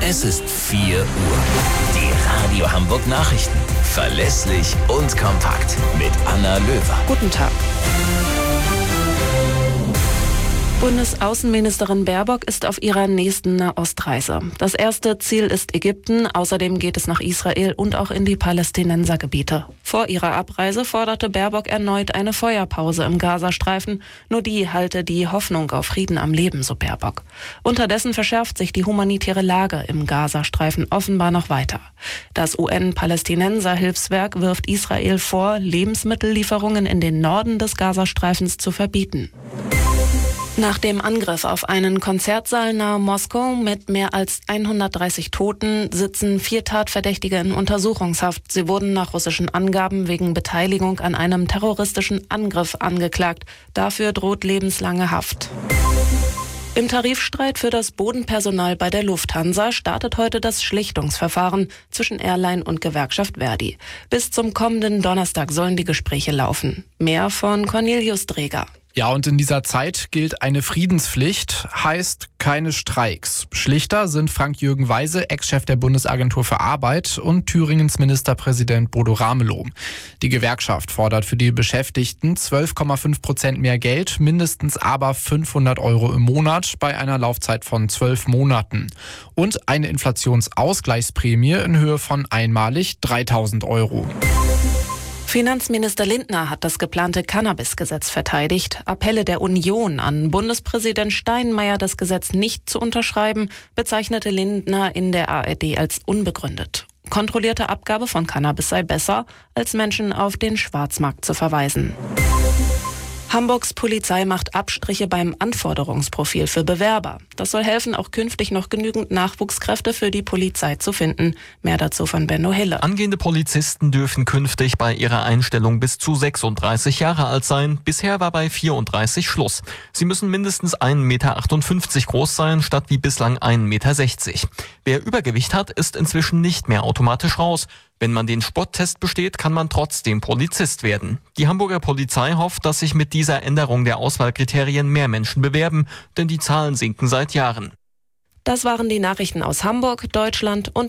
Es ist 4 Uhr. Die Radio Hamburg Nachrichten. Verlässlich und kompakt. Mit Anna Löwer. Guten Tag. Bundesaußenministerin Baerbock ist auf ihrer nächsten Nahostreise. Das erste Ziel ist Ägypten, außerdem geht es nach Israel und auch in die Palästinensergebiete. Vor ihrer Abreise forderte Baerbock erneut eine Feuerpause im Gazastreifen. Nur die halte die Hoffnung auf Frieden am Leben, so Baerbock. Unterdessen verschärft sich die humanitäre Lage im Gazastreifen offenbar noch weiter. Das UN-Palästinenser-Hilfswerk wirft Israel vor, Lebensmittellieferungen in den Norden des Gazastreifens zu verbieten. Nach dem Angriff auf einen Konzertsaal nahe Moskau mit mehr als 130 Toten sitzen 4 Tatverdächtige in Untersuchungshaft. Sie wurden nach russischen Angaben wegen Beteiligung an einem terroristischen Angriff angeklagt. Dafür droht lebenslange Haft. Im Tarifstreit für das Bodenpersonal bei der Lufthansa startet heute das Schlichtungsverfahren zwischen Airline und Gewerkschaft Verdi. Bis zum kommenden Donnerstag sollen die Gespräche laufen. Mehr von Cornelius Dreger. Ja, und in dieser Zeit gilt eine Friedenspflicht, heißt keine Streiks. Schlichter sind Frank-Jürgen Weise, Ex-Chef der Bundesagentur für Arbeit, und Thüringens Ministerpräsident Bodo Ramelow. Die Gewerkschaft fordert für die Beschäftigten 12,5% mehr Geld, mindestens aber 500 € im Monat bei einer Laufzeit von 12 Monaten. Und eine Inflationsausgleichsprämie in Höhe von einmalig 3.000 €. Finanzminister Lindner hat das geplante Cannabis-Gesetz verteidigt. Appelle der Union an Bundespräsident Steinmeier, das Gesetz nicht zu unterschreiben, bezeichnete Lindner in der ARD als unbegründet. Kontrollierte Abgabe von Cannabis sei besser, als Menschen auf den Schwarzmarkt zu verweisen. Hamburgs Polizei macht Abstriche beim Anforderungsprofil für Bewerber. Das soll helfen, auch künftig noch genügend Nachwuchskräfte für die Polizei zu finden. Mehr dazu von Benno Hille. Angehende Polizisten dürfen künftig bei ihrer Einstellung bis zu 36 Jahre alt sein. Bisher war bei 34 Schluss. Sie müssen mindestens 1,58 Meter groß sein, statt wie bislang 1,60 Meter. Wer Übergewicht hat, ist inzwischen nicht mehr automatisch raus. Wenn man den Sporttest besteht, kann man trotzdem Polizist werden. Die Hamburger Polizei hofft, dass sich mit dieser Änderung der Auswahlkriterien mehr Menschen bewerben, denn die Zahlen sinken seit Jahren. Das waren die Nachrichten aus Hamburg, Deutschland und